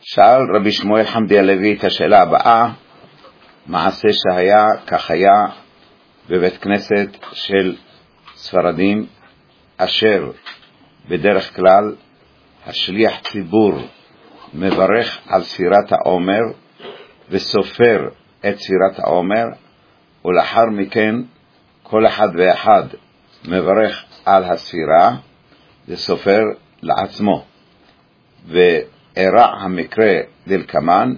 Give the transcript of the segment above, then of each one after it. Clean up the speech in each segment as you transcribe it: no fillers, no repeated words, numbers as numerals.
שאל רבי שמואל חמדי הלוי את השאלה הבאה, מעשה שהיה כך היה בבית כנסת של ספרדים, אשר בדרך כלל השליח ציבור מברך על ספירת העומר וסופר את ספירת העומר, ולאחר מכן כל אחד ואחד מברך על הספירה וסופר לעצמו. ואירע המקרה דלקמן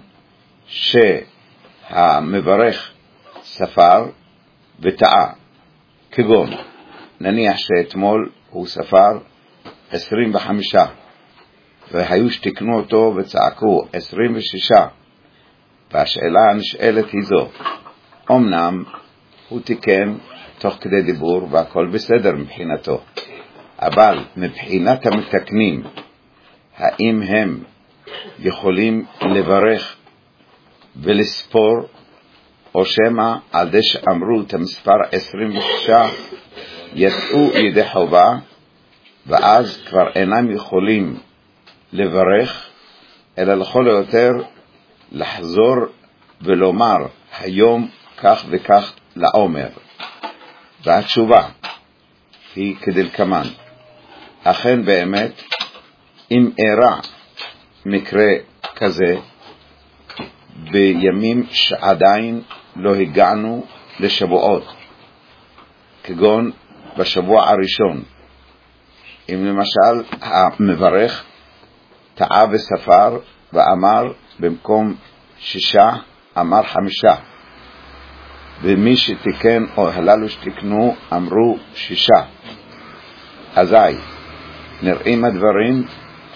שהמברך ספר וטעה, כגון נניח שאתמול הוא ספר 25 והיו שתקנו אותו וצעקו 26, והשאלה הנשאלת היא זו: אמנם הוא תיקן תוך כדי דיבור והכל בסדר מבחינתו, אבל מבחינת המתקנים האם הם יכולים לברך ולספור, או שמה על די שאמרו את המספר 26 יצאו ידי חובה ואז כבר אינם יכולים לברך, אלא לכל היותר לחזור ולומר היום כך וכך לעומר? והתשובה היא כדלקמן: אכן באמת אם אירע מקרה כזה בימים שעדיין לא הגענו לשבועות, כגון בשבוע הראשון, אם למשל המברך טעה וספר ואמר במקום 6 אמר 5, ומי שתיקן או הללו שתיקנו אמרו 6, אזי נראים הדברים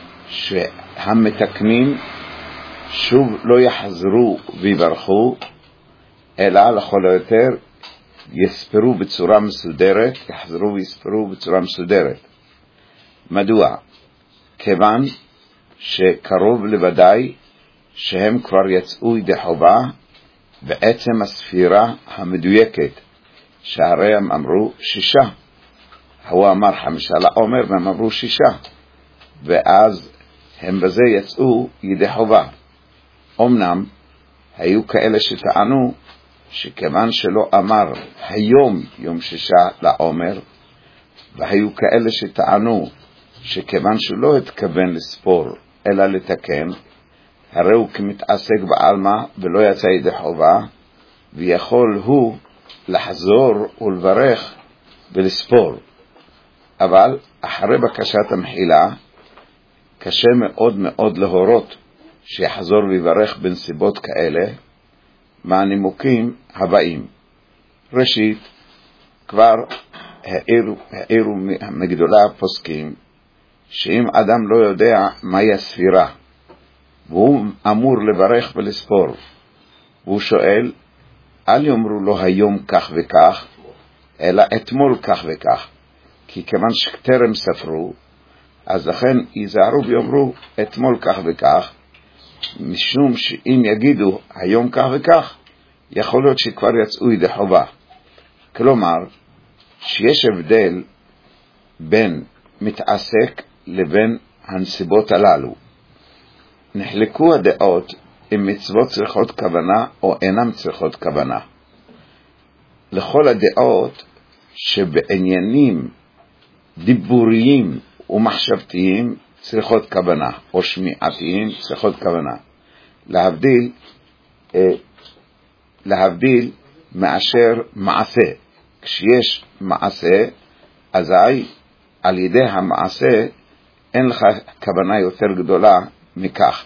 שהמתקנים שוב לא יחזרו ויברכו, אלא לכל היותר יספרו בצורה מסודרת, יחזרו ויספרו בצורה מסודרת. מדוע? כיוון שקרוב לוודאי שהם כבר יצאו ידי חובה בעצם הספירה המדויקת, שהרי הם אמרו 6, הוא אמר 5 לעומר והם אמרו 6, ואז הם בזה יצאו ידי חובה. אמנם היו כאלה שטענו שכיוון שלא אמר היום יום 6 לעומר, והיו כאלה שטענו שכיוון שלא התכוון לספור אלא לתקן, הרי הוא כמתעסק בעלמה ולא יצא ידי חובה, ויכול הוא לחזור ולברך ולספור. אבל אחרי בקשת המחילה קשה מאוד מאוד להורות שיחזור ויברך בנסיבות כאלה, מהנימוקים הבאים: ראשית, כבר העירו מגדולי הפוסקים שאם אדם לא יודע מהי הספירה והוא אמור לברך ולספור, והוא שואל, אל יאמרו לו היום כך וכך, אלא אתמול כך וכך, כי כיוון שטרם ספרו, אז לכן ייזהרו ויאמרו אתמול כך וכך, משום שאם יגידו היום כך וכך, יכול להיות שכבר יצאו ידי חובה. כלומר, שיש הבדל בין מתעסק לבין הנסיבות הללו. נחלקו הדעות אם מצוות צריכות כוונה או אינם צריכות כוונה. לכל הדעות שבעניינים דיבוריים ומחשבתיים צריכות כוונה, או שמיעתיים צריכות כוונה, להבדיל מאשר מעשה. כשיש מעשה, אזי על ידי המעשה אין לך כוונה יותר גדולה מכך,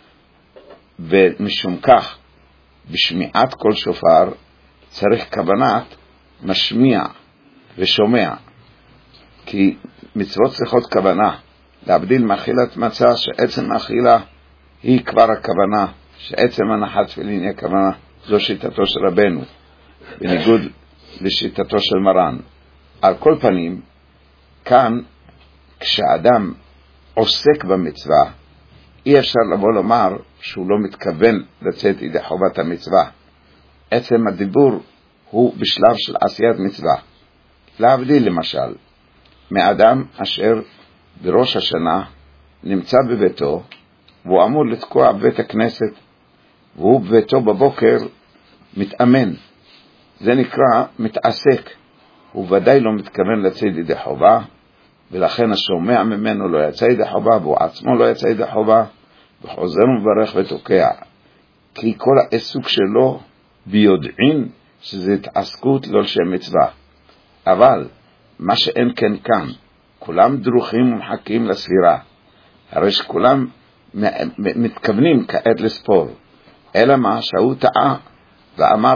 ומשום כך בשמיעת כל שופר צריך כוונת משמיע ושומע, כי מצוות צריכות כוונה. להבדיל מאכילת מצה, שעצם האכילה היא כבר הכוונה, שעצם הנחת תפילין היא הכוונה. זו שיטתו של רבנו, בניגוד לשיטתו של מרן. על כל פנים, כאן כשאדם עוסק במצווה, אי אפשר לבוא לומר שהוא לא מתכוון לצאת ידי חובת המצווה. עצם הדיבור הוא בשלב של עשיית מצווה. להבדיל למשל מאדם אשר בראש השנה נמצא בביתו והוא אמור לתקוע בבית הכנסת, והוא בביתו בבוקר מתאמן. זה נקרא מתעסק. הוא ודאי לא מתכוון לצאת ידי חובה, ולכן השומע ממנו לא יצא ידי חובה, והוא עצמו לא יצא ידי חובה, וחוזר ומברך ותוקע. כי כל העיסוק שלו ביודעין שזה התעסקות לא לשם מצווה. אבל מה שאין כן כאן, כולם דרוכים ומחכים לספירה. הרי שכולם מתכוונים כעת לספור. אלא מה שהוא טעה ואמר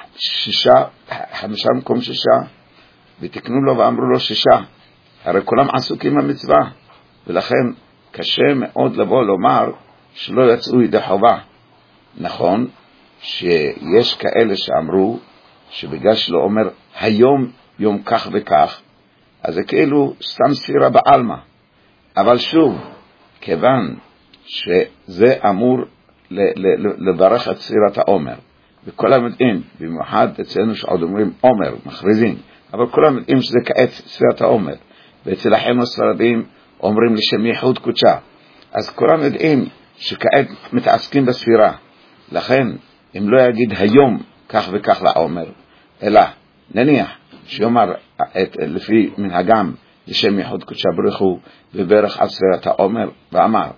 5 במקום 6, ותקנו לו ואמרו לו 6. הרי כולם עסוקים במצווה, ולכן קשה מאוד לבוא לומר שלא יצאו ידי חובה. נכון שיש כאלה שאמרו שבגלל שלא אומר היום יום כך וכך, אז זה כאילו סתם ספירה בעלמא. אבל שוב, כיוון שזה אמור לברך את ספירת העומר, וכולם יודעים, במיוחד אצלנו שעוד אומרים עומר, מכריזים, אבל כולם יודעים שזה כעת ספירת העומר, ואצל אחינו הספרדים אומרים לשם ייחוד קודשה, אז כולם יודעים שכעת מתעסקים בספירה. לכן אם לא יגיד היום כך וכך לעומר, אלא נניח שיאמר לפי מנהגם לשם ייחוד קודשה ברכו, וברך על ספירת העומר, ואמר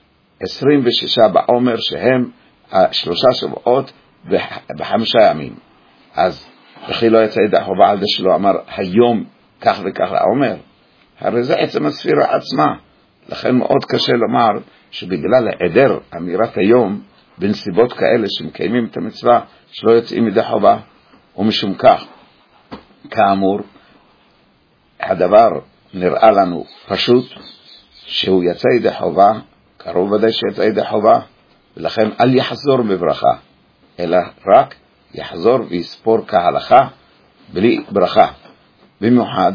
26 בעומר שהם 3 שבועות ב5 ימים, אז וכי לא יצא ידי חובה על זה שלא אמר היום כך וכך לעומר? הרי זה עצם הספירה עצמה. לכן מאוד קשה לומר שבגלל העדר אמירת היום בנסיבות כאלה שמקיימים את המצווה שלא יוצאים ידי חובה. ומשום כך, כאמור, הדבר נראה לנו פשוט שהוא יצא ידי חובה, קרוב ודאי שיצא ידי חובה, ולכן אל יחזור בברכה, אלא רק יחזור ויספור כהלכה בלי ברכה. במיוחד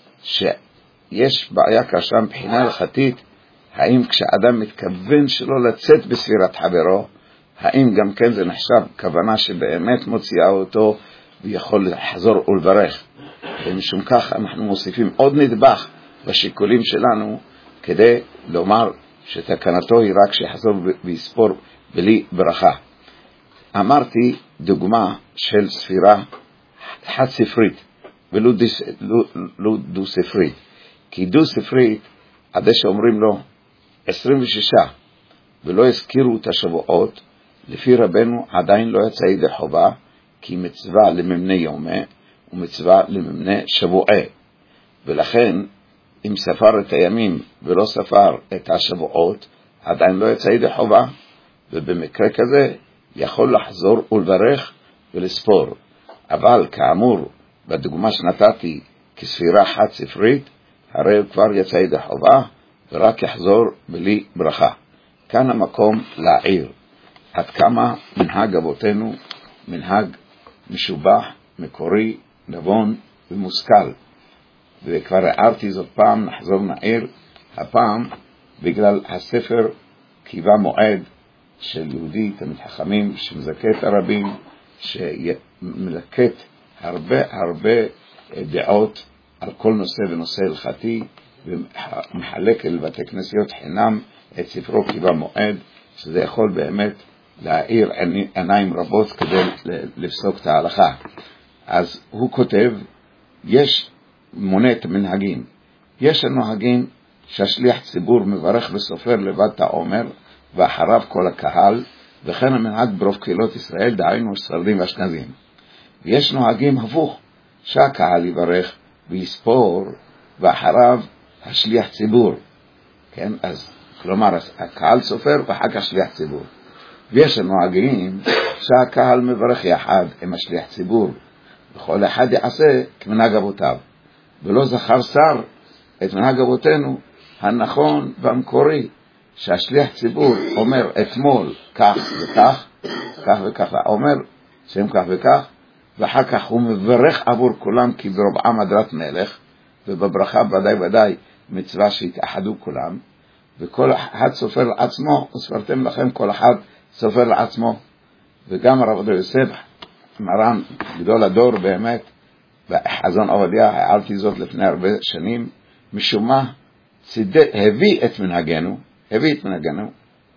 שיש בעיה קשה מבחינה הלכתית, האם כשאדם מתכוון שלא לצאת בספירת חברו, האם גם כן זה נחשב כוונה שבאמת מוציאה אותו ויכול לחזור ולברך. ומשום כך אנחנו מוסיפים עוד נדבך בשיקולים שלנו כדי לומר שתקנתו היא רק שיחזור ויספור בלי ברכה. אמרתי דוגמה של ספירה חד ספרית ולא דו ספרית, כי דו ספרית עד שאומרים לו 26 ולא הזכירו את השבועות, לפי רבנו עדיין לא יצא ידי חובה, כי מצווה לממנה יומי ומצווה לממנה שבועי, ולכן אם ספר את הימים ולא ספר את השבועות עדיין לא יצא ידי חובה, ובמקרה כזה יכול לחזור ולברך ולספור. אבל כאמור בדוגמה שנתתי כספירה חד ספרית, הרי הוא כבר יצא ידי חובה ורק יחזור בלי ברכה. כאן המקום להעיר עד כמה מנהג אבותינו מנהג משובח, מקורי, נבון ומושכל. וכבר הערתי זאת פעם, נחזור נעיר הפעם בגלל הספר קיבה מועד של יהודי תלמיד חכמים שמזכה את הרבים, שמלקט הרבה דעות על כל נושא ונושא הלכתי, ומחלק אל בתי כנסיות חינם את ספרו קיבה מועד, שזה יכול באמת להאיר עיניים רבות כדי לפסוק את ההלכה. אז הוא כותב, יש מונת מנהגים, יש הנוהגים שהשליח ציבור מברך וסופר לבד את העומר ואחריו כל הקהל, וכן המנהג ברוב קהילות ישראל, דהיינו הספרדים והאשכנזים. ויש נוהגים הפוך, שהקהל יברך ויספור ואחריו השליח ציבור, כן? אז כלומר הקהל סופר ואחר כך שליח ציבור. ויש הנוהגים שהקהל מברך יחד עם השליח ציבור, וכל אחד יעשה כמנהג אבותיו, ולא זכר שר את מנהג אבותינו הנכון והמקורי, שהשליח ציבור אומר אתמול כך וכך, כך וכך, אומר שם כך וכך, ואחר כך הוא מברך עבור כולם כי ברובעם הדרת מלך, ובברכה ודאי מצווה שהתאחדו כולם, וכל אחד סופר לעצמו, וספרתם לכם כל אחד סופר לעצמו. וגם הרב עובדיה יוסף מרן גדול הדור באמת, בחזון עובדיה, הערתי זאת לפני הרבה שנים, משום מה הביא את מנהגנו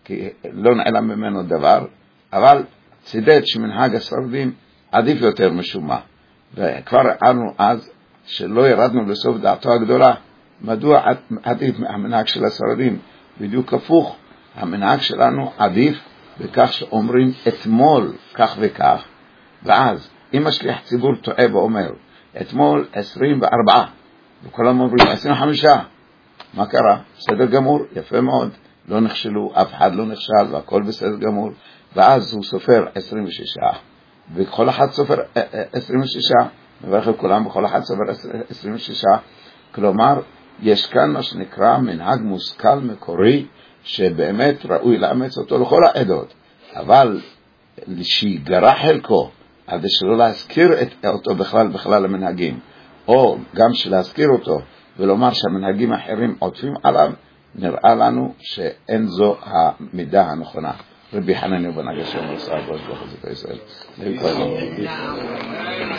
כי לא נעלם ממנו דבר, אבל צידד שמנהג הספרדים עדיף יותר משום מה. וכבר ראינו אז שלא ירדנו לסוף דעתו הגדולה, מדוע עדיף המנהג של הספרדים? בדיוק הפוך, המנהג שלנו עדיף בכך שאומרים אתמול כך וכך, ואז אם השליח ציבור טועה ואומר אתמול 24 וכולם אומרים 25, מה קרה? בסדר גמור, יפה מאוד, לא נכשלו, אף אחד לא נכשל והכל בסדר גמור, ואז הוא סופר 26 וכל אחד סופר 26, מברך לכולם וכל אחד סופר 26. כלומר יש כאן מה שנקרא מנהג מושכל מקורי שבאמת ראוי לאמץ אותו לכל העדות, אבל שיגרע חלקו עד שלא להזכיר אותו בכלל למנהגים, או גם שלהזכיר אותו ולומר שהמנהגים האחרים עוטפים עליו, נראה לנו שאין זו המידה הנכונה. רבי חנניה בן עקשיא אומר סעד ראש בחזית ישראל.